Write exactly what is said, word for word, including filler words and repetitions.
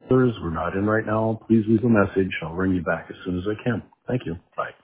We're not in right now. Please leave a message. I'll ring you back as soon as I can. Thank you. Bye.